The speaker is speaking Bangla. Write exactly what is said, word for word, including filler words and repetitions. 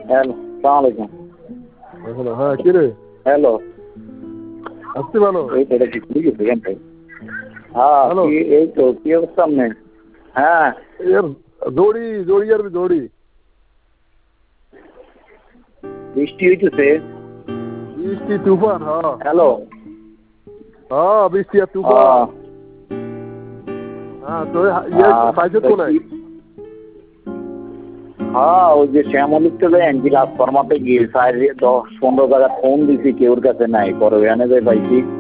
হ্যালো, সালাম আলাইকুম। হ্যাঁ কি রে? হ্যালো, আসতে ভালো। এই তো এটা কি খুলে গেছে এখানটাই। হ্যাঁ কি এই তো কি অবস্থা আপনার? হ্যাঁ এর দৌড়ি দৌড়ি আর দৌড়ি বৃষ্টি হইতেছে। বৃষ্টি তুফান। হ্যাঁ হ্যালো, হ্যাঁ বৃষ্টি আর তুফান। হ্যাঁ তো ইয়ে সাইজে তো নাই। হ্যাঁ ওই যে শ্যামলিক তো যায় এনজি রাজফর্মাতে গিয়ে সাইডে দশ পনেরো জায়গা ফোন দিছি, কেউর কাছে নাই, পরে ওখানে যাই পাইছি